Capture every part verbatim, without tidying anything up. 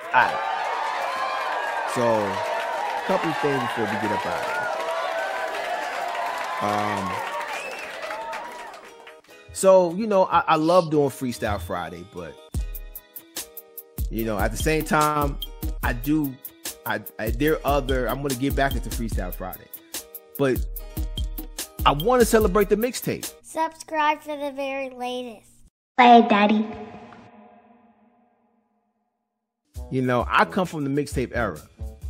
All right. So, a couple of things before we get up out of here. Um, so you know, I, I love doing Freestyle Friday, but you know, at the same time, I do. I, I there are other. I'm gonna get back into Freestyle Friday, but I want to celebrate the mixtape. Subscribe for the very latest. Play it, Daddy. You know, I come from the mixtape era,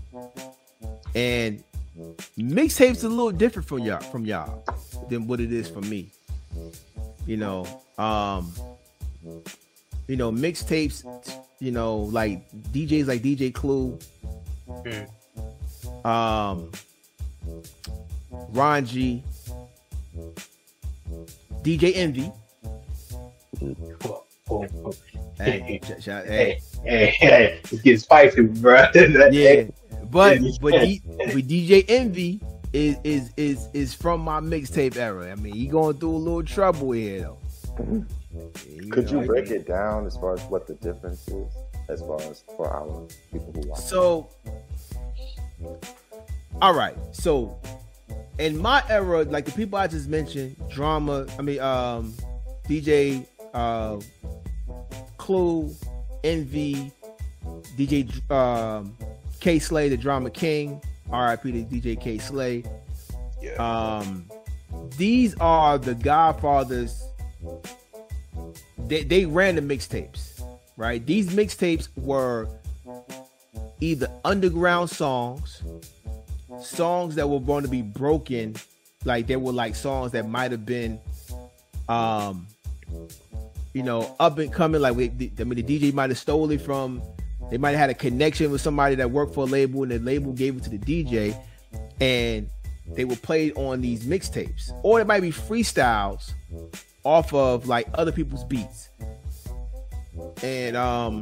and mixtapes a little different from y'all from y'all than what it is for me. You know, um, you know, mixtapes. You know, like D Js like D J Clue, mm. um, Ron G, D J Envy. Oh, oh, oh. Hey, hey, sh- sh- hey. hey, hey, hey, it gets spicy, bro. Yeah, but but, D, but D J Envy is is is is from my mixtape era. I mean, he going through a little trouble here though. You Could know, you break I mean, it down as far as what the difference is, as far as for our people who watch? So, all right. So, in my era, like the people I just mentioned, Drama. I mean, um, D J uh, Clue, Envy, D J um, K Slay, the Drama King. R I P to D J K Slay. Yeah. Um, these are the Godfathers. They, they ran the mixtapes, right? These mixtapes were either underground songs, songs that were going to be broken, like they were like songs that might have been, um, you know, up and coming. Like, we, I mean, the D J might have stole it from, they might have had a connection with somebody that worked for a label, and the label gave it to the D J, and they were played on these mixtapes, or it might be freestyles off of like other people's beats. And um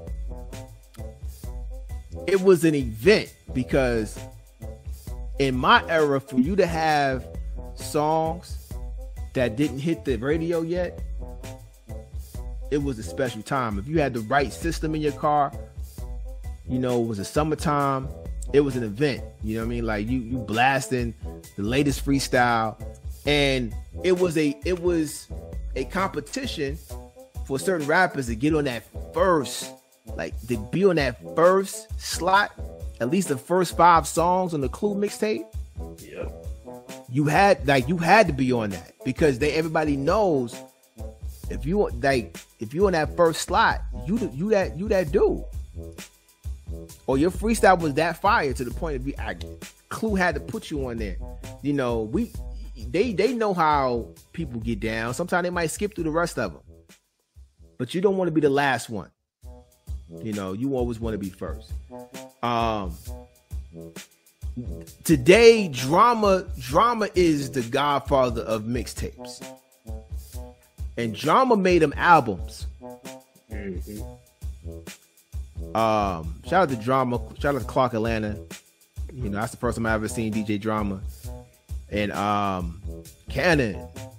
it was an event, because in my era, for you to have songs that didn't hit the radio yet, it was a special time. If you had the right system in your car, you know, it was a summertime, it was an event. You know what I mean? Like you you blasting the latest freestyle. And it was a it was a competition for certain rappers to get on that first, like to be on that first slot, at least the first five songs on the Clue mixtape. Yeah. You had like you had to be on that, because they everybody knows if you like if you on that first slot, you you that you that dude. Or your freestyle was that fire to the point of you I, Clue had to put you on there. You know, we They they know how people get down. Sometimes they might skip through the rest of them, but you don't want to be the last one. You know, you always want to be first. Um, today, drama drama is the godfather of mixtapes, and Drama made them albums. Mm-hmm. Um, shout out to Drama. Shout out to Clark Atlanta. You know, that's the first time I ever seen D J Drama. And um, Cannon.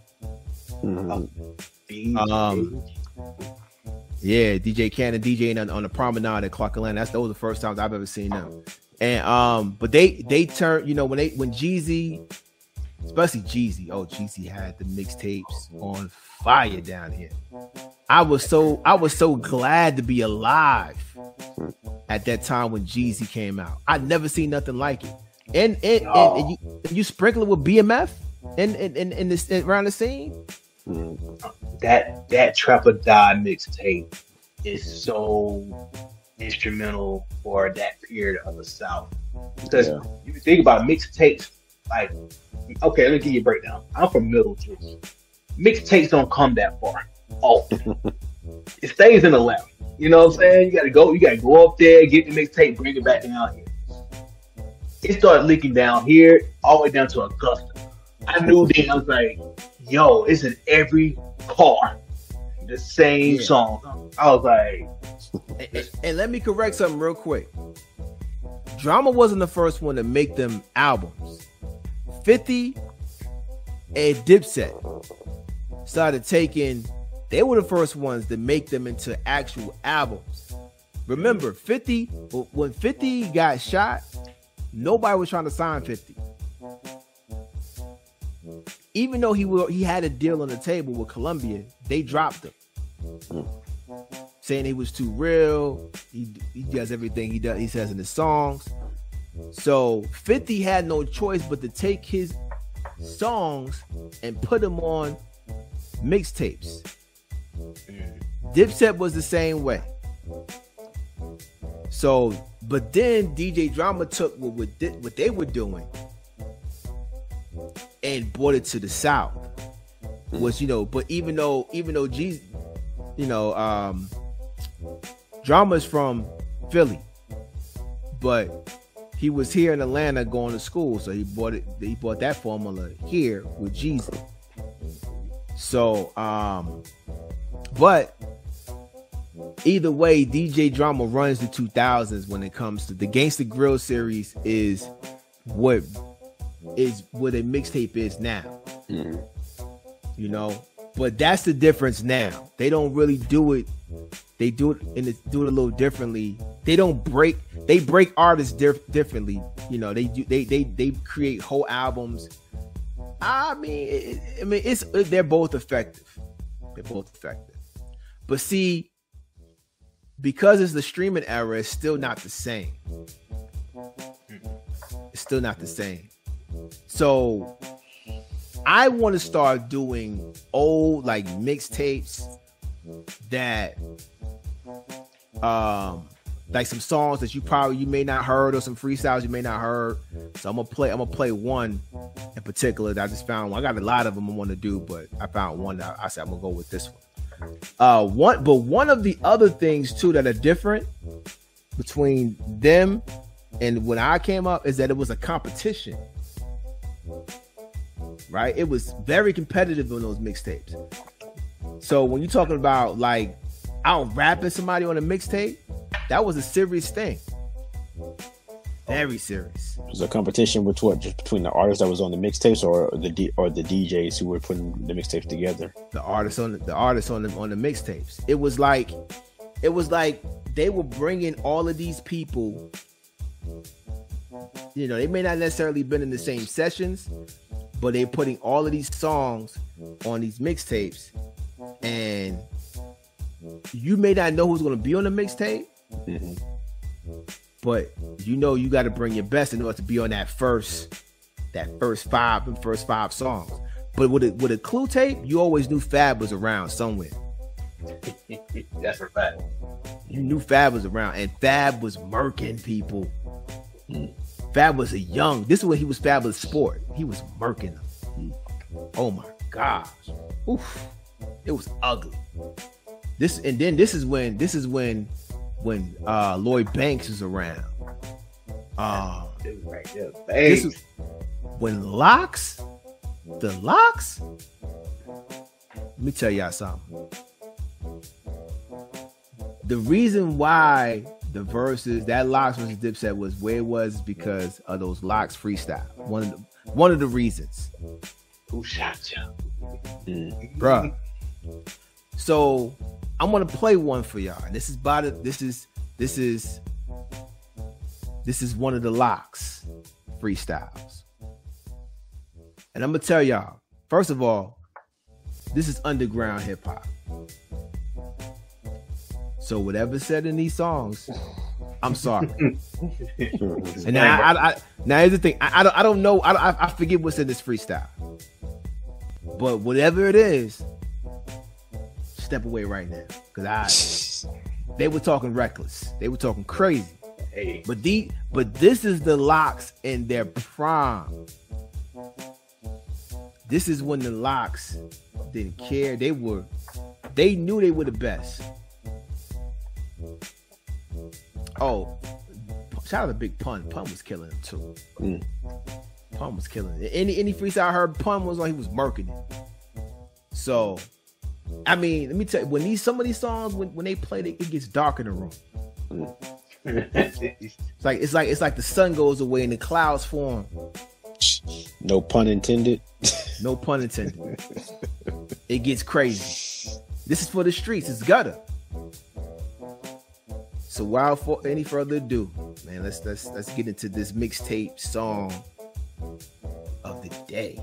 Mm-hmm. Um, yeah, D J Cannon DJing on, on the promenade at Clark Atlanta. That's those are the first times I've ever seen them. And um, but they they turned, you know, when they when Jeezy, especially Jeezy, oh Jeezy had the mixtapes on fire down here. I was so I was so glad to be alive at that time when Jeezy came out. I'd never seen nothing like it. And and, oh. and, and you and you sprinkle it with B M F in in in, in this around the scene. That that Trap or Die mixtape is so instrumental for that period of the South. Because yeah. you think about mixtapes, like okay, let me give you a breakdown. I'm from Middleton. Mixtapes don't come that far often. It stays in the lab. You know what I'm saying? You gotta go, you gotta go up there, get the mixtape, bring it back down here. It started leaking down here, all the way down to Augusta. I knew then, I was like, yo, it's in every car. The same yeah. song. I was like... And, and, and let me correct something real quick. Drama wasn't the first one to make them albums. fifty and Dipset started taking... They were the first ones to make them into actual albums. Remember, fifty when fifty got shot, nobody was trying to sign fifty. Even though he will, he had a deal on the table with Columbia, they dropped him, mm. saying he was too real. He he does everything he does. He says in his songs. So fifty had no choice but to take his songs and put them on mixtapes. Mm. Dipset was the same way. So, but then D J Drama took what what, what they were doing and brought it to the South. Was, you know, but even though even though G, you know, um, Drama's from Philly, but he was here in Atlanta going to school, so he bought it. He bought that formula here with Jeezy. So, um, but either way, D J Drama runs the two thousands when it comes to the Gangsta Grill series. Is what is what a mixtape is now. Mm-hmm. You know, but that's the difference now. They don't really do it. They do it and do it a little differently. They don't break. They break artists diff- differently. You know, they do. They they they create whole albums. I mean, it, I mean, it's they're both effective. They're both effective. But see, because it's the streaming era, it's still not the same. It's still not the same. So I want to start doing old like mixtapes that um like some songs that you probably you may not heard, or some freestyles you may not heard. So I'm gonna play I'm gonna play one in particular that I just found. I got a lot of them I want to do, but I found one that I said I'm gonna go with this one. Uh one but one of the other things too that are different between them and when I came up is that it was a competition. Right? It was very competitive on those mixtapes. So when you're talking about like out rapping somebody on a mixtape, that was a serious thing. Very serious. It was a competition with what? Just between the artists that was on the mixtapes, or the D, or the D Js who were putting the mixtapes together. The artists on the, the artists on the on the mixtapes. It was like, it was like they were bringing all of these people. You know, they may not necessarily been in the same sessions, but they're putting all of these songs on these mixtapes, and you may not know who's going to be on the mixtape, mm-hmm. but you know you got to bring your best in order to be on that first, that first five and first five songs. But with a with a Clue tape, you always knew Fab was around somewhere. That's a fact. You knew Fab was around, and Fab was murking people. Mm. Fab was a young. This is when he was Fabulous Sport. He was murking them. Mm. Oh my gosh, oof! It was ugly. This and then this is when this is when when uh, Lloyd Banks is around. Um, right there. This is when Locks, the Locks. Let me tell y'all something. The reason why the verses that Locks versus Dipset was where it was because of those Locks freestyle. One of the one of the reasons. Who shot you, mm. bruh? So I'm gonna play one for y'all. This is about it. This is this is this is one of the Locks freestyles, and I'm gonna tell y'all. First of all, this is underground hip hop. So whatever's said in these songs, I'm sorry. And now, I, I, now here's the thing. I, I don't. I don't know. I, I forget what's in this freestyle. But whatever it is, step away right now, because I. They were talking reckless. They were talking crazy. Hey. But the but this is the Locks in their prime. This is when the Locks didn't care. They were. They knew they were the best. Oh, shout out to Big Pun. Pun was killing him too. Mm. Pun was killing it. Any any freestyle I heard, Pun was like he was murking it. So, I mean, let me tell you, when these some of these songs, when, when they play, it, it gets dark in the room. Mm. it's like it's like it's like the sun goes away and the clouds form. No pun intended. No pun intended. It gets crazy. This is for the streets. It's gutter. So without for any further ado, man, let's let's let's get into this mixtape song of the day.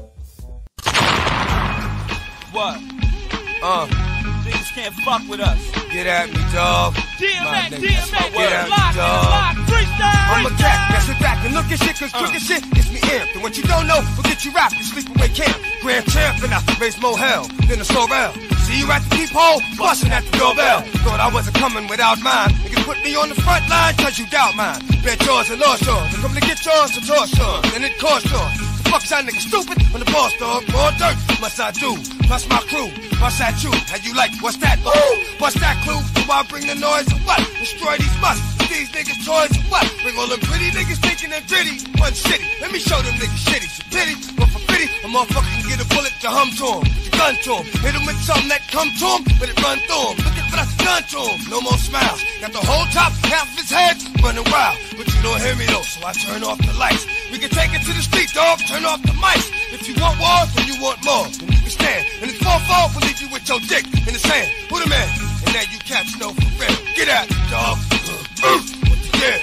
What? Uh, niggas can't fuck with us. Get at me, dog. D M X, D M X, get at me, dog. I'm a cat, that's it back and look at shit, cause quick as shit gets me amped. And what you don't know will get you wrapped in sleepaway camp. Grand champ, and I raise more hell than a Sorrel. See you at the peephole, busting at the doorbell. Thought I wasn't coming without mine. Niggas put me on the front line, cause you doubt mine. Bet yours and lost yours. I'm coming to get yours to toss yours, and it cost yours. Fuck y'all niggas stupid when the boss dog, more dirt must I do, plus my crew, bust at you, how you like, what's that, ooh, bust that clue, do I bring the noise or what, destroy these musts, these niggas toys or what, bring all them pretty niggas thinking they're gritty, one city, let me show them niggas shitty, so pity, but for pity, a motherfucker can get a bullet to hum to him, put your gun to him, hit him with something that come to him, but it run through him, look at what I done to him, no more smiles, got the whole top, half of his head, running wild, but you don't hear me though, so I turn off the lights, we can take it to the street, dog, turn off the mics. If you want war, then you want more. Then you can stand. And it's four four, we'll leave you with your dick in the sand. Who the man? And now you cats know for real. Get out, dog. What the deal?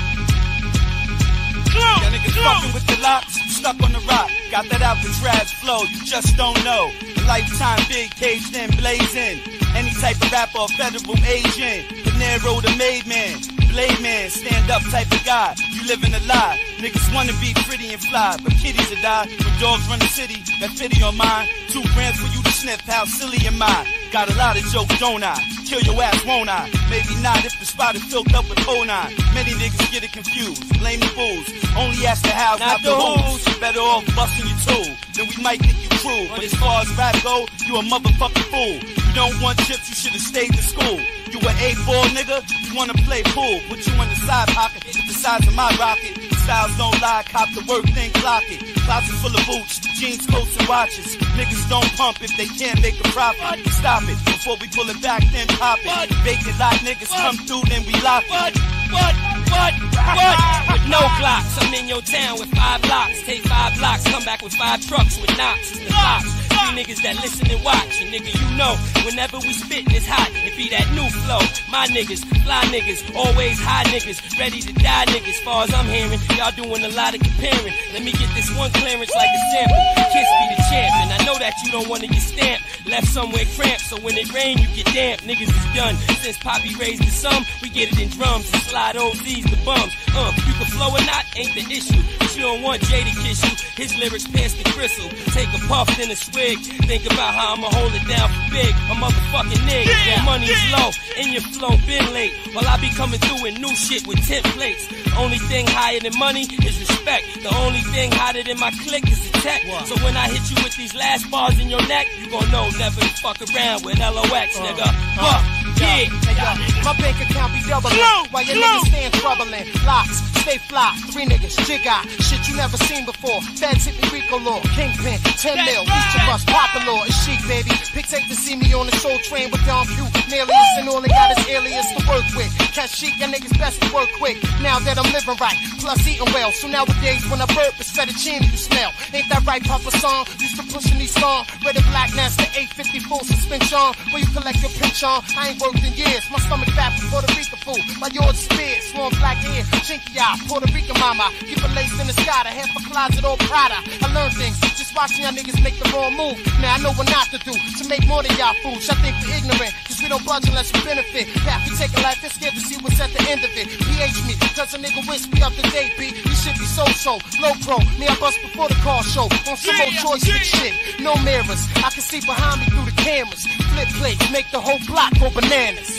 Y'all niggas fucking with the locks, stuck on the rock. Got that Alcatraz flow, you just don't know. A lifetime big caged in, blazing. Any type of rapper or federal agent. De Niro the made man. Blade man, stand up type of guy. You living a lie. Niggas wanna be pretty and fly, but kitties will die. When dogs run the city, that fifty on mine. Two grams for you to sniff, how silly am I? Got a lot of jokes, don't I? Kill your ass, won't I? Maybe not if the spot is filled up with oh nine. Many niggas get it confused. Blame the fools. Only ask the how, not, not the who's. Better off busting your tool. Then we might think you cruel. But as far as rap go, you a motherfucking fool. You don't want chips, you should've stayed in school. You an eight-ball nigga, you wanna play pool. Put you in the side pocket, with the size of my rocket. Styles don't lie, cop the work, then clock it. Closet full of boots, jeans, coats, and watches. Niggas don't pump if they can't make a profit. Stop it, before we pull it back, then pop it. Vacant lot niggas come through, then we lock it. What? What? What? What? With no blocks, I'm in your town with five blocks. Take five blocks, come back with five trucks with knocks. It's the blocks. Three niggas that listen and watch. And nigga, you know, whenever we spittin', it's hot. It be that new flow. My niggas, fly niggas, always high niggas, ready to die niggas. Far as I'm hearing, y'all doing a lot of comparing. Let me get this one clearance like a sample. Kiss be the champ, and I know that you don't wanna get stamped. Left somewhere cramped, so when it rain, you get damp. Niggas is done. Since Poppy raised the sum, we get it in drums and slide O Z's the bums. Uh, you can flow or not, ain't the issue. But you don't want Jay to kiss you. His lyrics pass the crystal. Take a puff, then a swig. Think about how I'ma hold it down for big. A motherfucking nigga. Yeah, that money's yeah. low, and your flow been late. While I be coming through with new shit with templates. The only thing higher than money is respect. The only thing hotter than my click is the tech. What? So when I hit you with these last bars in your neck, you gon' know never to fuck around with L O X, uh, nigga. Uh, Fuck. Yeah, yeah. My bank account be doubling while your niggas stand troubling. Locks, stay fly, three niggas, jigga. Shit you never seen before. Feds hit me Rico Law, Kingpin, ten mil, each of us, Papa Law, it's chic, baby. Pics hate to see me on the soul train with Don Q, Alias, and all they got is alias to work with. Catch chic, your niggas best to work quick. Now that I'm living right, plus eating well. So nowadays when I burp, it's fettuccine you smell. Ain't that right, Papa Song? Used to pushing these songs. Red and black, Nasty eight fifty full suspension. Where you collect your pinch on. I ain't worked in years. My stomach fat for Puerto Rican food. My yours is big, swarm black hair, chinky eye, Puerto Rican mama. Keep a lace in the sky, the half a closet all Prada. I learned things, just watching y'all niggas make the wrong move. Now I know what not to do, to make more than y'all fools. I think we're ignorant, cause we don't budge unless we benefit. Half we take a life, they're scared to see what's at the end of it. P H me, cause a nigga wish me up to date, B. You should be so-so, low pro. Me, I bust before the car show. On some more joystick shit, no mirrors. I can see behind me through the cameras. Flip plates, make the whole block go bananas.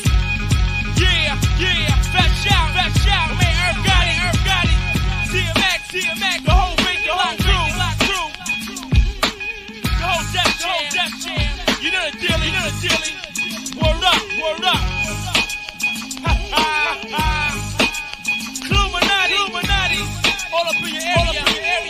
Yeah, yeah, fresh out, fresh out. Man, Earth got it, Earth got it. D M X, D M X, the whole thing, the whole crew. The whole Def Jam, Def Jam. You know the deal, you know the deal. Word up, word up. Ha ha ha. Illuminati, Illuminati. All up in your area,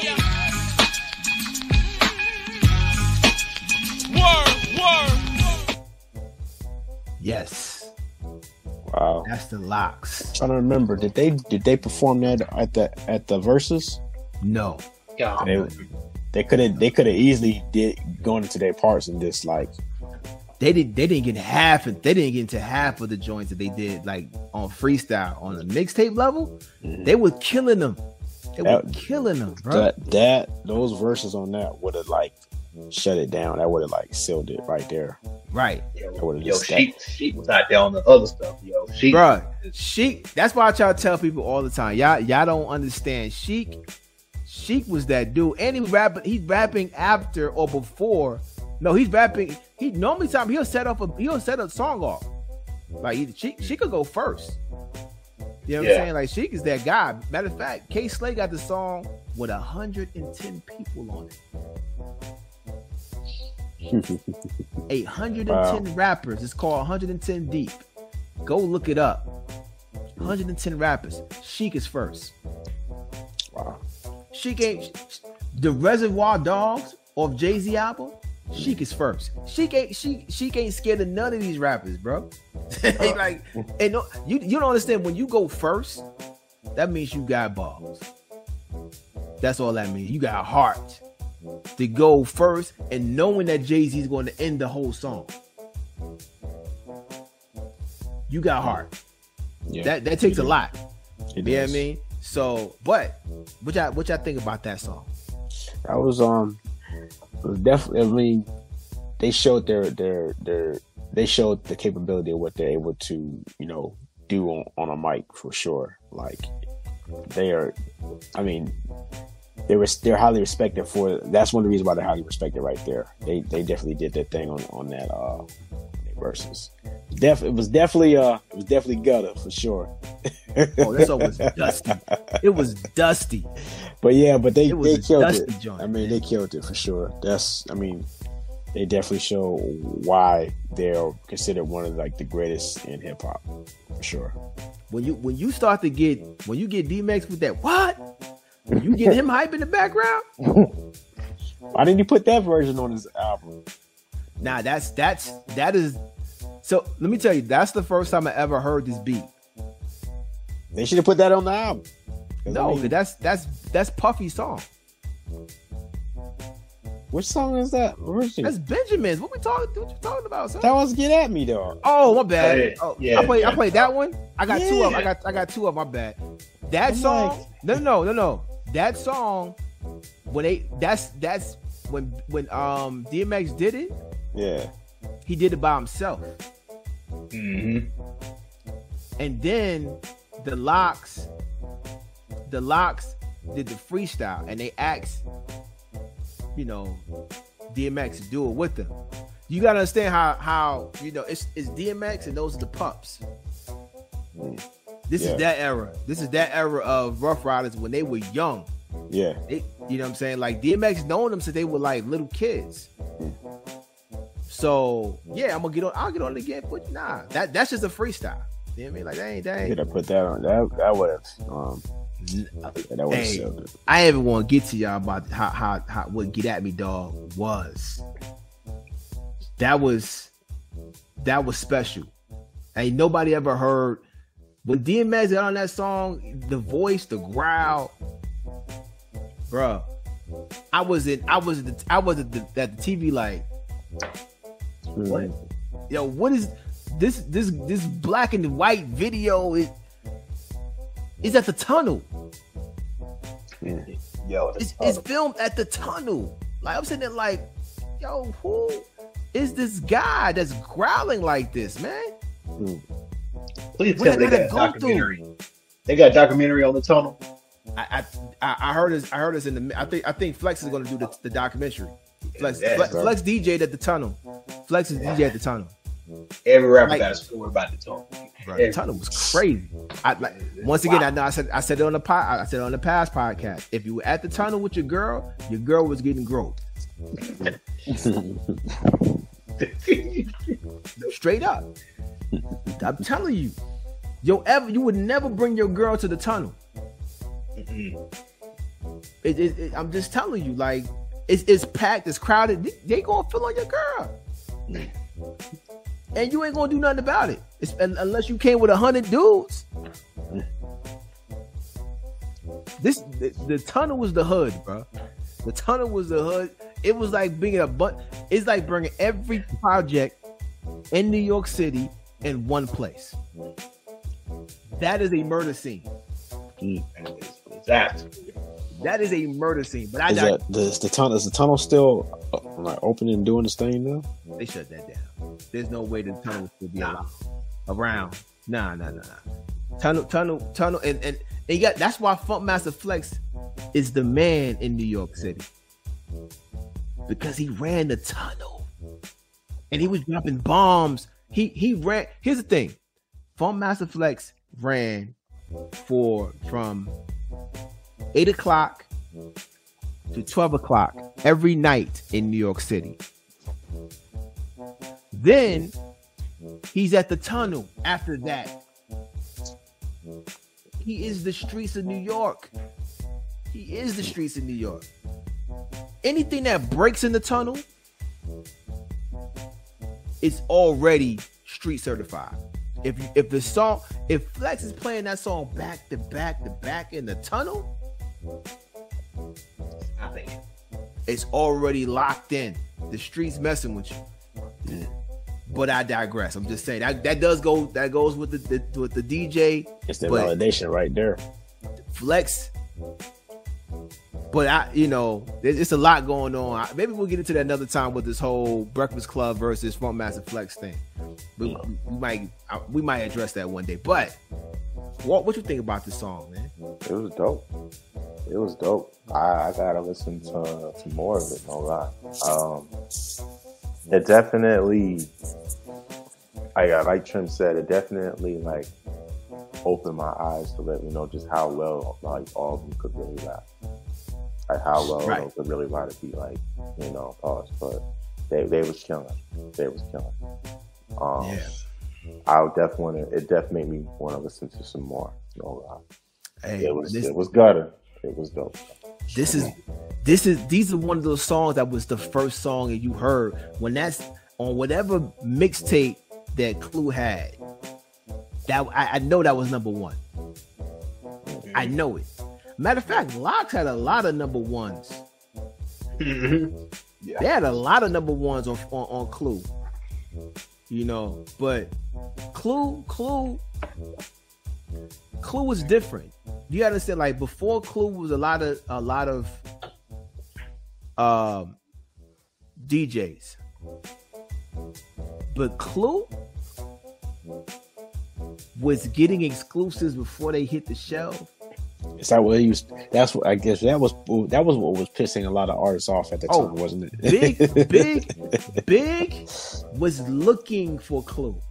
all up in your area. Word, word. Yes. Wow, that's the Locks. I'm trying to remember, did they did they perform that at the at the Versus? No. Yeah. They they could have they could have easily did gone into their parts and just like they didn't they didn't get half and they didn't get into half of the joints that they did like on freestyle on the mixtape level. Mm-hmm. They were killing them. They that, were killing them, bro. That, that those verses on that would have like shut it down. That would have like sealed it right there. Right. Yo, yo Sheik, Sheik was out there on the other stuff. Yo, Sheik, bro. Sheik. That's why I try to tell people all the time. Y'all, y'all don't understand. Sheik, Sheik was that dude, and he rapping. He's rapping after or before. No, he's rapping. He normally time he'll set up a he'll set a song off. Like he, she, she could go first. You know what yeah. I'm saying? Like Sheik is that guy. Matter of fact, K Slay got the song with one hundred ten people on it. eight hundred ten wow. rappers. It's called one hundred ten Deep. Go look it up. one hundred ten rappers. Sheik is first. Wow. Sheik ain't the Reservoir Dogs off Jay-Z album. Sheik is first. Sheik ain't she Sheik ain't scared of none of these rappers, bro. Like, and no, you you don't understand when you go first, that means you got balls. That's all that means. You got heart to go first and knowing that Jay-Z is going to end the whole song. You got heart. Yeah. That that takes a lot. It you know does. what I mean? So, but what y'all what y'all think about that song? That was um it was definitely I mean they showed their their their they showed the capability of what they're able to, you know, do on, on a mic for sure. Like they are I mean They were they're highly respected for. That's one of the reasons why they're highly respected right there. They they definitely did their thing on on that uh verses. Def it was definitely uh it was definitely gutter for sure. Oh, that song was dusty. It was dusty. But yeah, but they it they killed it. Joint, I mean, man. they killed it for sure. That's I mean, they definitely show why they're considered one of like the greatest in hip hop for sure. When you when you start to get when you get D-Max with that what. You get him hype in the background? Why didn't you put that version on his album? Nah, that's that's that is. So let me tell you, that's the first time I ever heard this beat. They should have put that on the album. No, I mean, that's that's that's Puffy's song. Which song is that? That's Benjamin's. What we talking? What you talking about? Son? That was Get At Me, though. Oh, my bad. Hey, oh, yeah, I played. yeah. I played that one. I got yeah. two of. I got. I got two of. My bad. That I'm song. Like... No, no, no, no. That song. When they. That's that's when when um D M X did it. Yeah. He did it by himself. Mm-hmm. And then the Locks. The Locks did the freestyle, and they asked, you know, D M X to do it with them. You gotta understand how how you know it's it's D M X and those are the pups. This Yeah. is that era. This is that era of Rough Riders when they were young. Yeah. They, you know what I'm saying? Like D M X known them since they were like little kids. So yeah, I'm gonna get on. I'll get on it again. But nah, that that's just a freestyle. You know what I mean? Like that ain't that ain't. Could have put that on. That that would have. Um, that would have Hey, sealed it. I even want to get to y'all about how, how how what Get At Me Dog was. That was that was special. Ain't nobody ever heard when D M X got on that song, the voice, the growl, bro. I was in I was at the, I was at the, at the T V like, what? Yo, what is this this this black and white video is is at the tunnel. Yeah. Yo, It's, it's filmed at the tunnel. Like I'm sitting there like, yo, who is this guy that's growling like this, man? Mm. please What tell me did they I got a go documentary. They got a documentary on the tunnel. I I, I heard this. I heard this in the. I think I think Flex is going to do the, the documentary. Flex, Yeah, Flex, bro. Flex D J'd at the tunnel. Flex is D J at the tunnel. Every rapper Like- got a story about the tunnel. Bro, Every- the tunnel was crazy. I like once again. I know I said I said it on the pod, I said it on the past podcast. If you were at the tunnel with your girl, your girl was getting groped. Straight up. I'm telling you, yo, ever you would never bring your girl to the tunnel. Mhm. It, it, it- I'm just telling you, like it's it's packed, it's crowded. They, they gonna fill on your girl, and you ain't gonna do nothing about it. It's, un- unless you came with a hundred dudes. This the, the tunnel was the hood, bro. The tunnel was the hood. It was like bringing a but. It's like bringing every project in New York City in one place. That is a murder scene. Mm. Exactly. That is a murder scene. But I, is, I that, the, is the tunnel is the tunnel still uh, like open and doing its thing now? They shut that down. There's no way the tunnel will be allowed around. Nah, nah, nah, nah. Tunnel, tunnel, tunnel, and and, and you got that's why Funkmaster Flex is the man in New York City because he ran the tunnel and he was dropping bombs. He he ran. Here's the thing: Funkmaster Flex ran for from eight o'clock to twelve o'clock every night in New York City. Then he's at the tunnel after that. He is the streets of New York. He is the streets of New York. Anything that breaks in the tunnel is already street certified. If if the song, if Flex is playing that song back to back to back in the tunnel, I think it's already locked in. The streets messing with you. Yeah. But I digress. I'm just saying that that does go that goes with the, the with the D J. It's the but validation right there. Flex. But I, you know, there's it's a lot going on. I, maybe we'll get into that another time with this whole Breakfast Club versus Funkmaster Flex thing. We, we might we might address that one day. But what what you think about this song, man? It was dope. It was dope. I, I gotta listen to to more of it. No lie. Um, it definitely, I like Trim said, it definitely like opened my eyes to let me know just how well like all of them could really rap. Like how well right. they could really write a beat, like, you know, pause. But they they was killing. They was killing. Um, yeah. I would definitely it definitely made me want to listen to some more. No lie. Hey, it was this, it was gutter. It was dope. This is this is these are one of those songs that was the first song that you heard when that's on whatever mixtape that Clue had. That I, I know that was number one. I know it. Matter of fact, Lox had a lot of number ones. yeah. They had a lot of number ones on, on, on Clue. You know, but Clue, Clue, Clue was different. You understand, like before Clue was a lot of a lot of um D Js. But Clue was getting exclusives before they hit the shelf. Is that what he was? That's what I guess that was. That was what was pissing a lot of artists off at the Oh, time, wasn't it? Big, Big, Big was looking for Clue.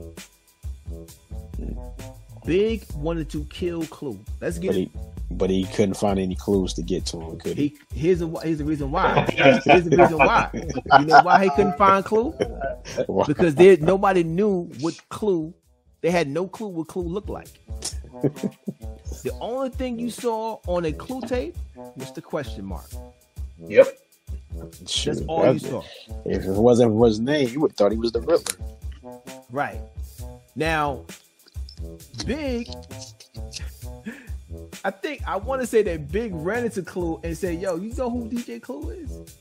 Big wanted to kill Clue. Let's get But it. he, but he couldn't find any clues to get to him. Could he? He, here's the here's the reason why. Here's the reason why. You know why he couldn't find Clue? Because there nobody knew what Clue. They had no clue what Clue looked like. The only thing you saw on a Clue tape was the question mark. Yep. That's all you saw. If it wasn't for his name, you would have thought he was the Riddler. Right. Now, Big, I think I want to say that Big ran into Clue and said, "Yo, you know who D J Clue is?"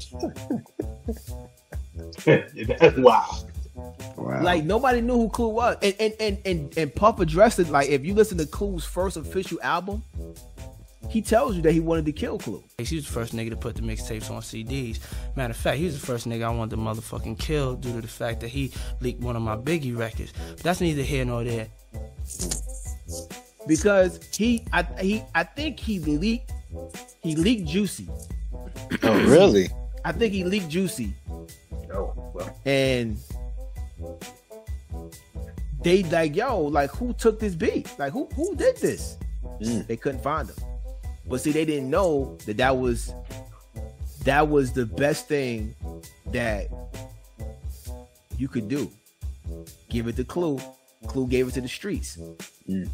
That's wild. Wow. Like nobody knew who Clue was, and and and and, and Puff addressed it. Like if you listen to Clue's first official album, he tells you that he wanted to kill Clue. He was the first nigga to put the mixtapes on C Ds. Matter of fact, he was the first nigga I wanted to motherfucking kill due to the fact that he leaked one of my Biggie records. But that's neither here nor there. Because he, I, he, I think he leaked, he leaked Juicy. Oh, really? I think he leaked Juicy, Oh, well. and they like, yo, like who took this beat? Like who, who did this? Mm. They couldn't find him. But see, they didn't know that that was that was the best thing that you could do. Give it to Clue. Clue gave it to the streets. Mm.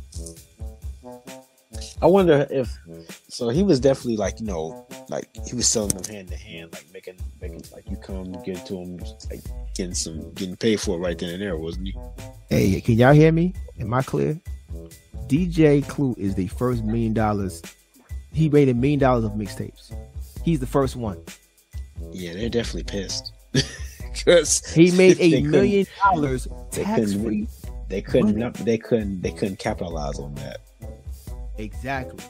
I wonder if so he was definitely like, you know, like he was selling them hand to hand, like making making like you come get to him, like getting some getting paid for it right then and there, wasn't he? Hey, can y'all hear me? Am I clear? D J Clue is the first million dollars. He made a million dollars of mixtapes. He's the first one. Yeah, they're definitely pissed. because he made they a million dollars they tax couldn't- free. They couldn't. Money. They couldn't. They couldn't capitalize on that. Exactly.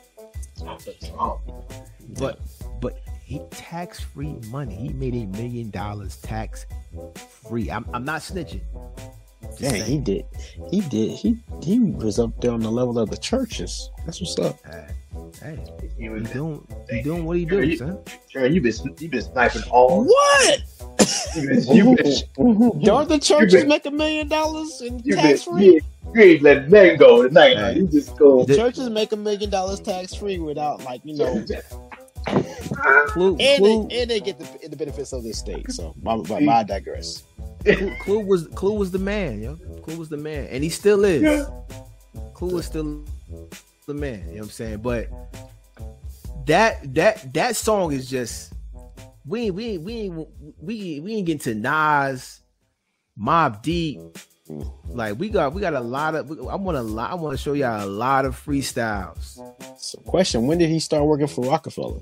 But but he tax free money. He made a million dollars tax free. I'm I'm not snitching. Just Dang, saying. he did. He did. He he was up there on the level of the churches. That's what's up. Hey, hey, He he was doing he doing what he Sure, does, you- son. Sure, you been you been sniping all. What? You been, you been, Don't the churches been- make a million dollars in you been, tax you free? ain't, you ain't letting that go tonight. Hey. You just go. The- Churches make a million dollars tax free without, like, you know, Clue, and Clue, they, and they get the, the benefits of the state. So, my, my, my I digress. Clue, Clue was Clue was the man, yo. Clue was the man, and he still is. Clue is still the man. You know what I'm saying? But that that that song is just we ain't- we ain't- we ain't, we we ain't getting to Nas, Mobb Deep. Like we got we got a lot of. I want a lot. I want to show y'all a lot of freestyles. So, question: when did he start working for Rockefeller?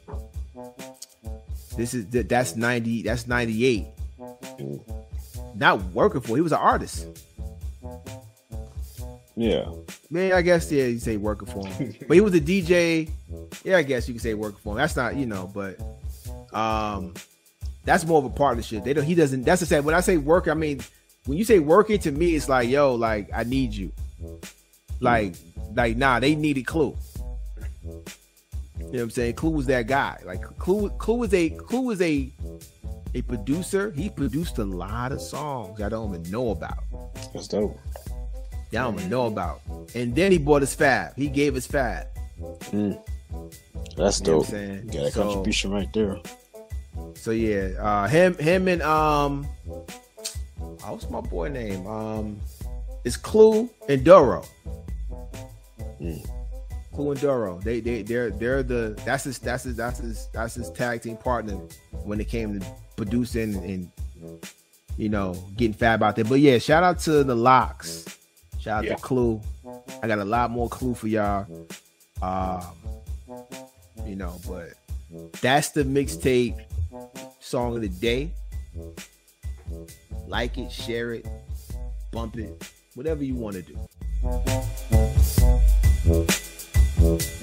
This is that- that's ninety. That's ninety-eight. Not working for. He was an artist. Yeah, Man, I guess yeah, you say working for him, but he was a D J. Yeah, I guess you can say working for him. That's not, you know, but um, that's more of a partnership. They don't. He doesn't. That's the same. When I say work, I mean when you say working to me, it's like yo, like I need you. Like, like nah, they needed Clue. You know what I'm saying? Clue was that guy. Like Clue, Clue was a Clue was a a producer. He produced a lot of songs I don't even know about. that's dope. Y'all don't even know about. And then he bought his fab. He gave his fab. That's You know what I'm dope. saying? Got a So- contribution right there. So yeah, uh, him, him, and um, oh, what's my boy name? Um, it's Clue and Duro. Mm. Clue and Duro. They, they, they're, they're the. That's his. That's his. That's his. That's his tag team partner when it came to producing and, and you know getting fab out there. But yeah, shout out to the Locks. Shout out Yeah. to Clue. I got a lot more Clue for y'all. Um, you know, but that's the mixtape song of the day. Like it, share it, bump it, whatever you want to do.